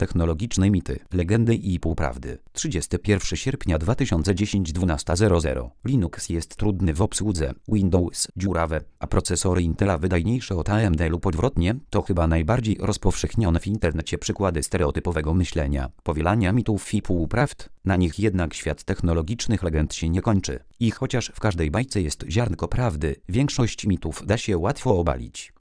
Technologiczne mity, legendy i półprawdy. 31 sierpnia 2010 12:00. Linux jest trudny w obsłudze, Windows dziurawe, a procesory Intela wydajniejsze od AMD lub odwrotnie. To chyba najbardziej rozpowszechnione w internecie przykłady stereotypowego myślenia, powielania mitów i półprawd. Na nich jednak świat technologicznych legend się nie kończy. I chociaż w każdej bajce jest ziarnko prawdy, większość mitów da się łatwo obalić.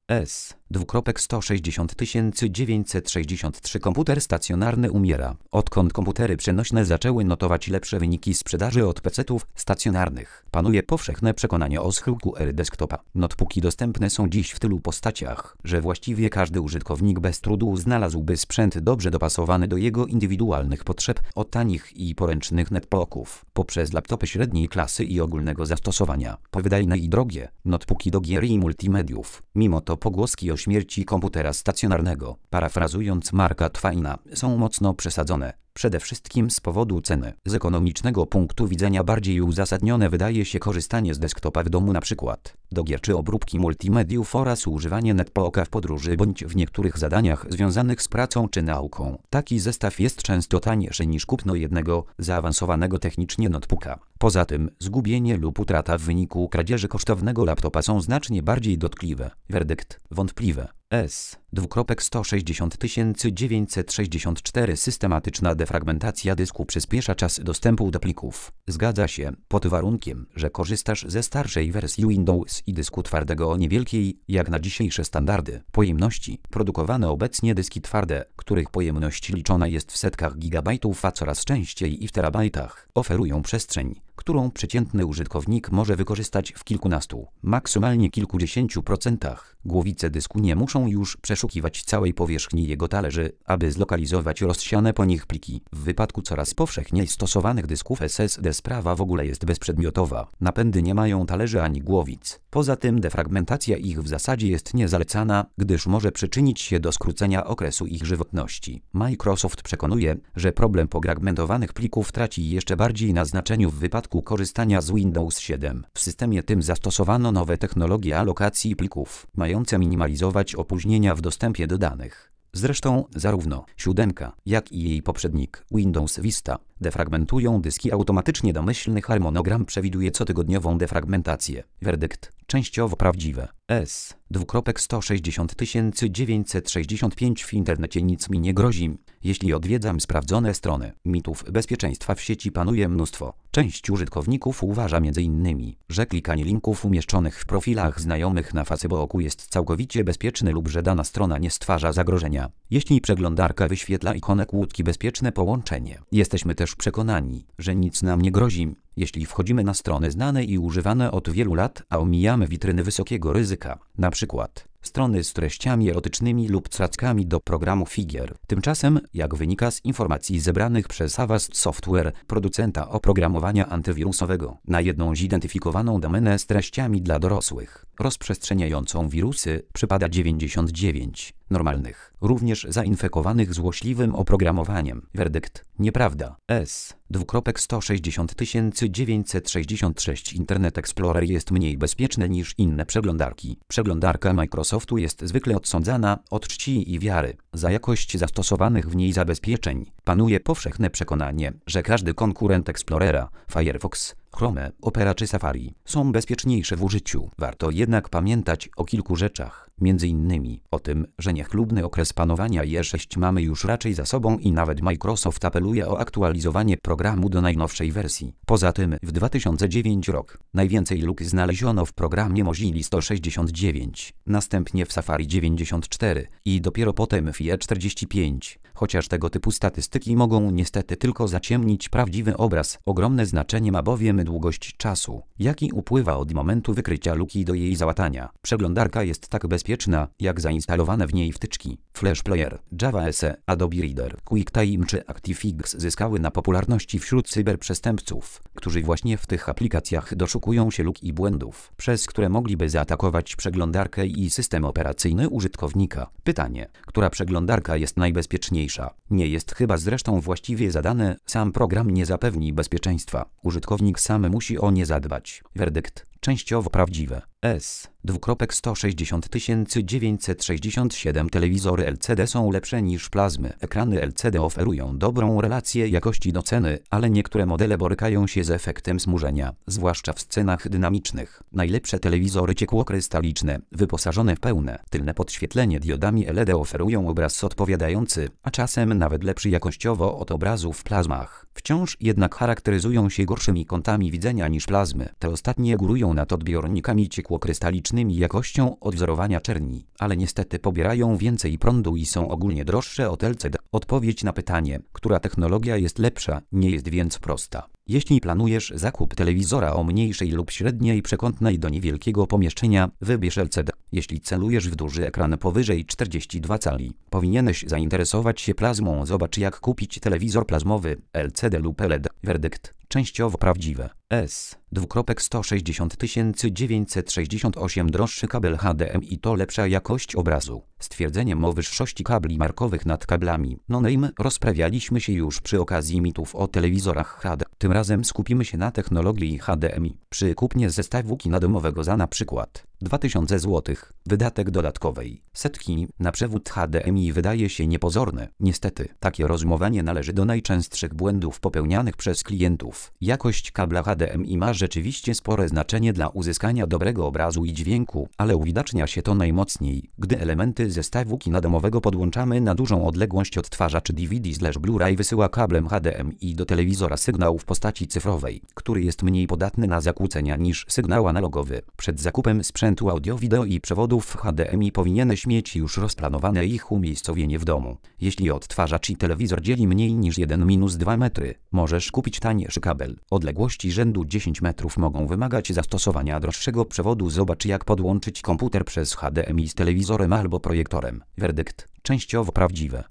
S. 963 komputer stacjonarny umiera. Odkąd komputery przenośne zaczęły notować lepsze wyniki sprzedaży od PC-ów stacjonarnych, panuje powszechne przekonanie o schyłku ery desktopa. Notebooki dostępne są dziś w tylu postaciach, że właściwie każdy użytkownik bez trudu znalazłby sprzęt dobrze dopasowany do jego indywidualnych potrzeb, od tanich i poręcznych netbooków, poprzez laptopy średniej klasy i ogólnego zastosowania, po wydajne i drogie notebooki do gier i multimediów. Mimo to pogłoski o śmierci komputera stacjonarnego, parafrazując Marka Twaina, są mocno przesadzone. Przede wszystkim z powodu ceny. Z ekonomicznego punktu widzenia bardziej uzasadnione wydaje się korzystanie z desktopa w domu, np. do gier czy obróbki multimediów, oraz używanie netbooka w podróży bądź w niektórych zadaniach związanych z pracą czy nauką. Taki zestaw jest często tańszy niż kupno jednego zaawansowanego technicznie notebooka. Poza tym zgubienie lub utrata w wyniku kradzieży kosztownego laptopa są znacznie bardziej dotkliwe. Werdykt wątpliwe. S. 964 Systematyczna defragmentacja dysku przyspiesza czas dostępu do plików. Zgadza się, pod warunkiem, że korzystasz ze starszej wersji Windows i dysku twardego o niewielkiej, jak na dzisiejsze standardy, pojemności. Produkowane obecnie dyski twarde, których pojemność liczona jest w setkach gigabajtów, a coraz częściej i w terabajtach, oferują przestrzeń, którą przeciętny użytkownik może wykorzystać w kilkunastu, maksymalnie kilkudziesięciu procentach. Głowice dysku nie muszą już przeszukiwać całej powierzchni jego talerzy, aby zlokalizować rozsiane po nich pliki. W wypadku coraz powszechniej stosowanych dysków SSD sprawa w ogóle jest bezprzedmiotowa. Napędy nie mają talerzy ani głowic. Poza tym defragmentacja ich w zasadzie jest niezalecana, gdyż może przyczynić się do skrócenia okresu ich żywotności. Microsoft przekonuje, że problem pofragmentowanych plików traci jeszcze bardziej na znaczeniu w wypadku korzystania z Windows 7. W systemie tym zastosowano nowe technologie alokacji plików, mające minimalizować opóźnienia w dostępie do danych. Zresztą zarówno 7, jak i jej poprzednik Windows Vista defragmentują dyski automatycznie. Domyślny harmonogram przewiduje cotygodniową defragmentację. Werdykt częściowo prawdziwe. S. 965 W internecie nic mi nie grozi, jeśli odwiedzam sprawdzone strony. Mitów bezpieczeństwa w sieci panuje mnóstwo. Część użytkowników uważa m.in., że klikanie linków umieszczonych w profilach znajomych na Facebooku jest całkowicie bezpieczne lub że dana strona nie stwarza zagrożenia, jeśli przeglądarka wyświetla ikonę kłódki bezpieczne połączenie. Jesteśmy też przekonani, że nic nam nie grozi, jeśli wchodzimy na strony znane i używane od wielu lat, a omijamy witryny wysokiego ryzyka, na przykład strony z treściami erotycznymi lub cackami do programów gier. Tymczasem, jak wynika z informacji zebranych przez Avast Software, producenta oprogramowania antywirusowego, na jedną zidentyfikowaną domenę z treściami dla dorosłych, rozprzestrzeniającą wirusy, przypada 99 normalnych, również zainfekowanych złośliwym oprogramowaniem. Werdykt nieprawda. S. 966 Internet Explorer jest mniej bezpieczny niż inne przeglądarki. Przeglądarka Microsoftu jest zwykle odsądzana od czci i wiary za jakość zastosowanych w niej zabezpieczeń. Panuje powszechne przekonanie, że każdy konkurent Explorera, Firefox, Chrome, Opera czy Safari, są bezpieczniejsze w użyciu. Warto jednak pamiętać o kilku rzeczach, m.in. o tym, że niechlubny okres panowania IE6 mamy już raczej za sobą i nawet Microsoft apeluje o aktualizowanie programu do najnowszej wersji. Poza tym w 2009 rok najwięcej luk znaleziono w programie Mozilla 169, następnie w Safari 94 i dopiero potem w IE 45. Chociaż tego typu statystyki mogą niestety tylko zaciemnić prawdziwy obraz, ogromne znaczenie ma bowiem długość czasu, jaki upływa od momentu wykrycia luki do jej załatania. Przeglądarka jest tak bezpieczna, jak zainstalowane w niej wtyczki. Flash Player, Java SE, Adobe Reader, QuickTime czy ActiveX zyskały na popularności wśród cyberprzestępców, którzy właśnie w tych aplikacjach doszukują się luk i błędów, przez które mogliby zaatakować przeglądarkę i system operacyjny użytkownika. Pytanie, która przeglądarka jest najbezpieczniejsza? Nie jest chyba zresztą właściwie zadane, sam program nie zapewni bezpieczeństwa. Użytkownik sam musi o nie zadbać. Werdykt częściowo prawdziwe. S:160 telewizory LCD są lepsze niż plazmy. Ekrany LCD oferują dobrą relację jakości do ceny, ale niektóre modele borykają się z efektem smużenia, zwłaszcza w scenach dynamicznych. Najlepsze telewizory ciekłokrystaliczne, wyposażone w pełne, tylne podświetlenie diodami LED oferują obraz odpowiadający, a czasem nawet lepszy jakościowo od obrazu w plazmach. Wciąż jednak charakteryzują się gorszymi kątami widzenia niż plazmy. Te ostatnie górują nad odbiornikami ciekłokrystalicznymi jakością odwzorowania czerni, ale niestety pobierają więcej prądu i są ogólnie droższe od LCD. Odpowiedź na pytanie, która technologia jest lepsza, nie jest więc prosta. Jeśli planujesz zakup telewizora o mniejszej lub średniej przekątnej do niewielkiego pomieszczenia, wybierz LCD. Jeśli celujesz w duży ekran powyżej 42 cali, powinieneś zainteresować się plazmą. Zobacz, jak kupić telewizor plazmowy, LCD lub LED. Werdykt: częściowo prawdziwe. S:160 droższy kabel HDMI to lepsza jakość obrazu. Stwierdzeniem o wyższości kabli markowych nad kablami no-name rozprawialiśmy się już przy okazji mitów o telewizorach HD. Tym razem skupimy się na technologii HDMI. Przy kupnie zestawu kina domowego za na przykład 2000 zł, wydatek dodatkowej setki na przewód HDMI wydaje się niepozorne. Niestety, takie rozumowanie należy do najczęstszych błędów popełnianych przez klientów. Jakość kabla HDMI ma rzeczywiście spore znaczenie dla uzyskania dobrego obrazu i dźwięku, ale uwidacznia się to najmocniej, gdy elementy zestawu kina domowego podłączamy na dużą odległość. Odtwarzacz DVD/Blu-ray wysyła kablem HDMI do telewizora sygnał w postaci cyfrowej, który jest mniej podatny na zakłócenia niż sygnał analogowy. Przed zakupem sprzętu audio-wideo i przewodów HDMI powinieneś mieć już rozplanowane ich umiejscowienie w domu. Jeśli odtwarzacz i telewizor dzieli mniej niż 1-2 metry, możesz kupić tańszy kabel. Odległości rzędu 10 metrów mogą wymagać zastosowania droższego przewodu. Zobacz, jak podłączyć komputer przez HDMI z telewizorem albo projektorem. Werdykt: częściowo prawdziwe.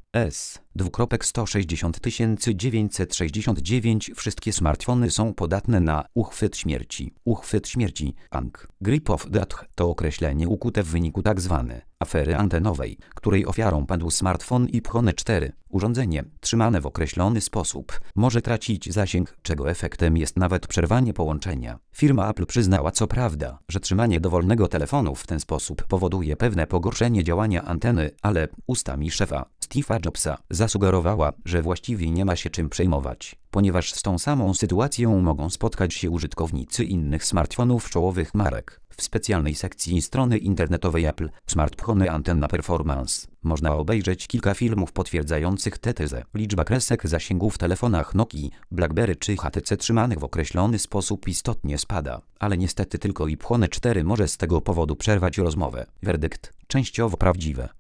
S:160 wszystkie smartfony są podatne na uchwyt śmierci. Uchwyt śmierci, ANC, grip of death, to określenie ukute w wyniku tzw. afery antenowej, której ofiarą padł smartfon iPhone 4. Urządzenie, trzymane w określony sposób, może tracić zasięg, czego efektem jest nawet przerwanie połączenia. Firma Apple przyznała co prawda, że trzymanie dowolnego telefonu w ten sposób powoduje pewne pogorszenie działania anteny, ale ustami szefa Steve'a Jobsa zasugerowała, że właściwie nie ma się czym przejmować, ponieważ z tą samą sytuacją mogą spotkać się użytkownicy innych smartfonów czołowych marek. W specjalnej sekcji strony internetowej Apple Smartphone Antenna Performance można obejrzeć kilka filmów potwierdzających tę tezę. Liczba kresek zasięgu w telefonach Nokii, BlackBerry czy HTC trzymanych w określony sposób istotnie spada, ale niestety tylko iPhone 4 może z tego powodu przerwać rozmowę. Werdykt: częściowo prawdziwe.